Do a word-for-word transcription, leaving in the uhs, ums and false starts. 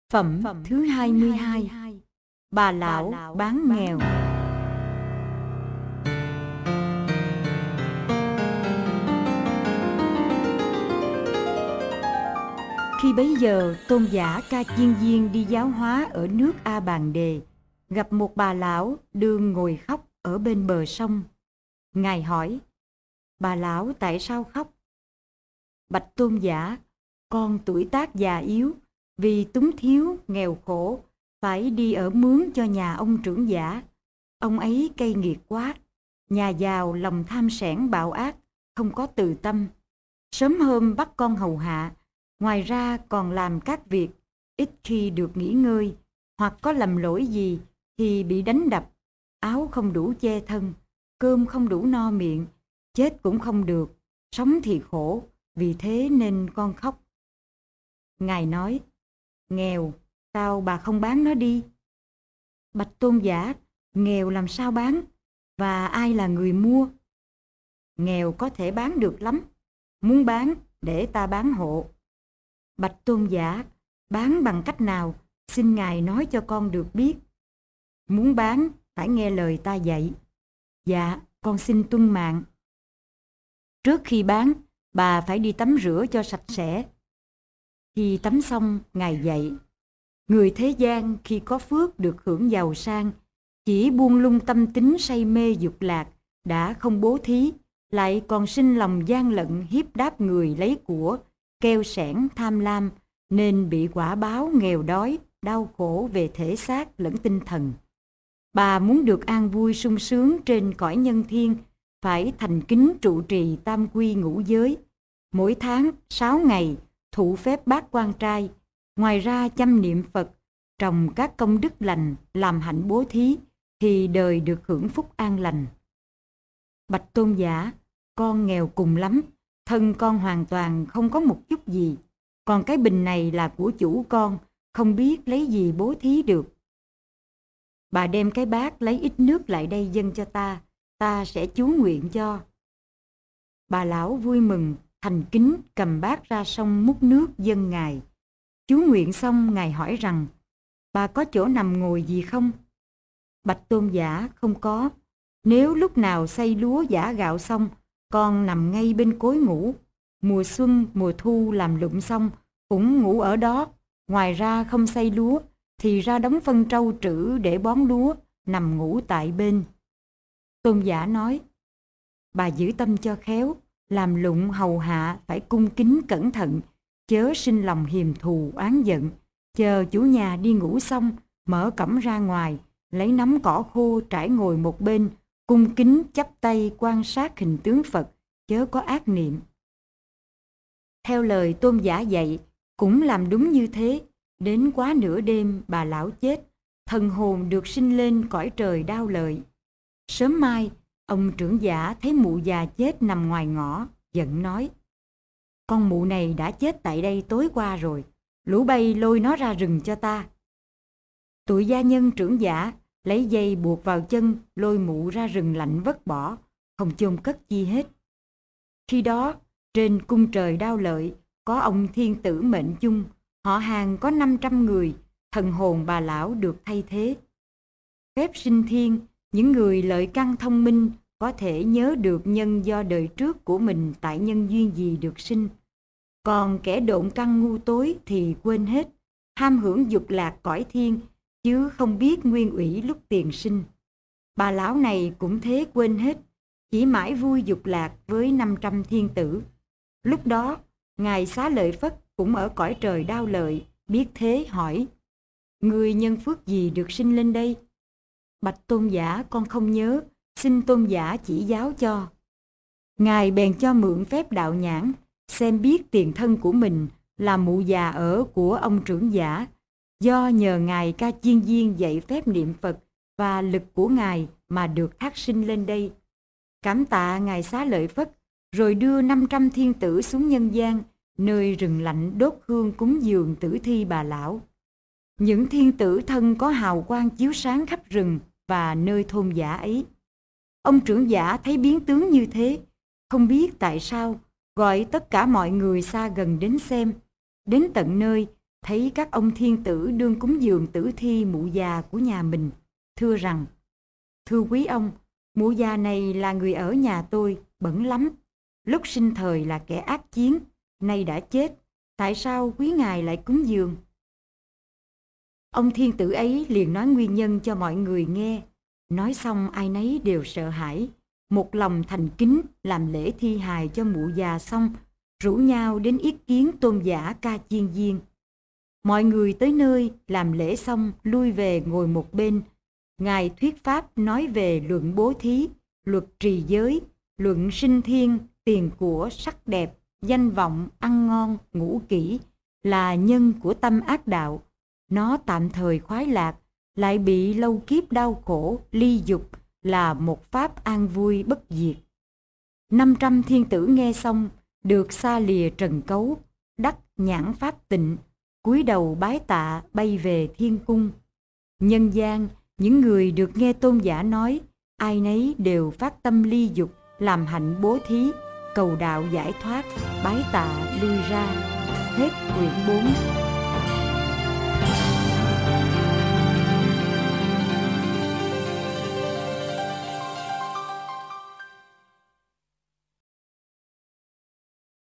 Phẩm thứ hai mươi hai. Bà lão bán nghèo. Khi bấy giờ tôn giả Ca Chiên Viên đi giáo hóa ở nước A Bàn Đề, gặp một bà lão đương ngồi khóc ở bên bờ sông. Ngài hỏi: bà lão tại sao khóc? Bạch tôn giả: con tuổi tác già yếu, vì túng thiếu nghèo khổ, phải đi ở mướn cho nhà ông trưởng giả. Ông ấy cay nghiệt quá, nhà giàu lòng tham sẻn bạo ác, không có từ tâm. Sớm hôm bắt con hầu hạ, ngoài ra còn làm các việc, ít khi được nghỉ ngơi, hoặc có lầm lỗi gì thì bị đánh đập, áo không đủ che thân, cơm không đủ no miệng, chết cũng không được, sống thì khổ, vì thế nên con khóc. Ngài nói: nghèo, sao bà không bán nó đi? Bạch tôn giả: nghèo làm sao bán? Và ai là người mua? Nghèo có thể bán được lắm, muốn bán để ta bán hộ. Bạch tôn giả: bán bằng cách nào? Xin ngài nói cho con được biết. Muốn bán phải nghe lời ta dạy. Dạ, con xin tuân mạng. Trước khi bán, bà phải đi tắm rửa cho sạch sẽ. Khi tắm xong, ngài dạy: người thế gian khi có phước được hưởng giàu sang, chỉ buông lung tâm tính say mê dục lạc, đã không bố thí, lại còn sinh lòng gian lận hiếp đáp người lấy của, keo sẻn tham lam, nên bị quả báo nghèo đói, đau khổ về thể xác lẫn tinh thần. Bà muốn được an vui sung sướng trên cõi nhân thiên, phải thành kính trụ trì tam quy ngũ giới, mỗi tháng sáu ngày thụ phép bát quan trai, ngoài ra chăm niệm Phật, trồng các công đức lành, làm hạnh bố thí, thì đời được hưởng phúc an lành. Bạch tôn giả: con nghèo cùng lắm, thân con hoàn toàn không có một chút gì, còn cái bình này là của chủ con, không biết lấy gì bố thí được. Bà đem cái bát lấy ít nước lại đây dâng cho ta, ta sẽ chú nguyện cho. Bà lão vui mừng, thành kính cầm bát ra sông múc nước dâng ngài. Chú nguyện xong, ngài hỏi rằng: bà có chỗ nằm ngồi gì không? Bạch tôn giả: không có. Nếu lúc nào xay lúa giã gạo xong, con nằm ngay bên cối ngủ. Mùa xuân, mùa thu làm lụng xong, cũng ngủ ở đó. Ngoài ra không xay lúa, thì ra đóng phân trâu trữ để bón lúa, nằm ngủ tại bên. Tôn giả nói: bà giữ tâm cho khéo, làm lụng hầu hạ phải cung kính cẩn thận, chớ sinh lòng hiềm thù oán giận. Chờ chủ nhà đi ngủ xong, mở cổng ra ngoài, lấy nắm cỏ khô trải ngồi một bên, cung kính chắp tay quan sát hình tướng Phật, chớ có ác niệm. Theo lời tôn giả dạy, cũng làm đúng như thế. Đến quá nửa đêm, bà lão chết, thần hồn được sinh lên cõi trời đao lợi. Sớm mai, ông trưởng giả thấy mụ già chết nằm ngoài ngõ, giận nói: con mụ này đã chết tại đây tối qua rồi, lũ bay lôi nó ra rừng cho ta. Tụi gia nhân trưởng giả lấy dây buộc vào chân, lôi mụ ra rừng lạnh vứt bỏ, không chôn cất chi hết. Khi đó, trên cung trời đao lợi, có ông thiên tử mệnh chung, họ hàng có năm trăm người, thần hồn bà lão được thay thế. Phép sinh thiên, những người lợi căn thông minh có thể nhớ được nhân do đời trước của mình tại nhân duyên gì được sinh. Còn kẻ độn căn ngu tối thì quên hết, ham hưởng dục lạc cõi thiên, chứ không biết nguyên ủy lúc tiền sinh. Bà lão này cũng thế quên hết, chỉ mãi vui dục lạc với năm trăm thiên tử. Lúc đó, Ngài Xá Lợi Phất cũng ở cõi trời đao lợi, biết thế hỏi: người nhân phước gì được sinh lên đây? Bạch tôn giả: con không nhớ, xin tôn giả chỉ giáo cho. Ngài bèn cho mượn phép đạo nhãn, xem biết tiền thân của mình là mụ già ở của ông trưởng giả. Do nhờ Ngài Ca Chiên Viên dạy phép niệm Phật và lực của Ngài mà được thác sinh lên đây. Cảm tạ Ngài Xá Lợi Phất, rồi đưa năm trăm thiên tử xuống nhân gian, nơi rừng lạnh đốt hương cúng dường tử thi bà lão. Những thiên tử thân có hào quang chiếu sáng khắp rừng và nơi thôn giả ấy. Ông trưởng giả thấy biến tướng như thế, không biết tại sao, gọi tất cả mọi người xa gần đến xem. Đến tận nơi, thấy các ông thiên tử đương cúng dường tử thi mụ già của nhà mình, thưa rằng: Thưa quý ông, mụ già này là người ở nhà tôi, bẩn lắm. Lúc sinh thời là kẻ ác chiến, nay đã chết, tại sao quý ngài lại cúng dường? Ông thiên tử ấy liền nói nguyên nhân cho mọi người nghe. Nói xong ai nấy đều sợ hãi, một lòng thành kính làm lễ thi hài cho mụ già xong, rủ nhau đến yết kiến tôn giả Ca Chiên Diên. Mọi người tới nơi làm lễ xong lui về ngồi một bên. Ngài thuyết pháp nói về luận bố thí, luật trì giới, luận sinh thiên, tiền của, sắc đẹp, danh vọng, ăn ngon, ngủ kỹ là nhân của tâm ác đạo. Nó tạm thời khoái lạc, lại bị lâu kiếp đau khổ, ly dục là một pháp an vui bất diệt. Năm trăm thiên tử nghe xong, được xa lìa trần cấu, đắc nhãn pháp tịnh, cúi đầu bái tạ bay về thiên cung. Nhân gian, những người được nghe tôn giả nói, ai nấy đều phát tâm ly dục, làm hạnh bố thí, cầu đạo giải thoát, bái tạ lui ra. Hết quyển bốn.